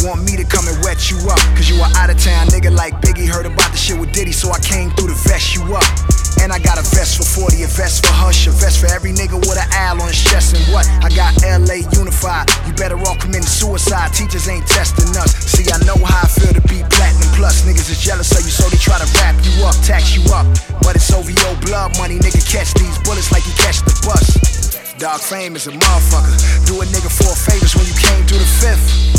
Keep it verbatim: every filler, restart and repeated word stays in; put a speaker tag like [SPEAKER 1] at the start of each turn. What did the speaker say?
[SPEAKER 1] want me to come and wet you up, cause you a out of town nigga like Biggie. Heard about the shit with Diddy, so I came through to vest you up. And I got a vest for forty, a vest for Hush, a vest for every nigga with an owl on his chest. And what? I got L A unified. You better off committing suicide. Teachers ain't testing us. See, I know how I feel to be platinum plus. Niggas is jealous of you, so they try to wrap you up, tax you up. But it's O V O blood money, nigga. Catch these bullets like you catch the bus. Dog, fame is a motherfucker. Do a nigga four favors when you came through the fifth.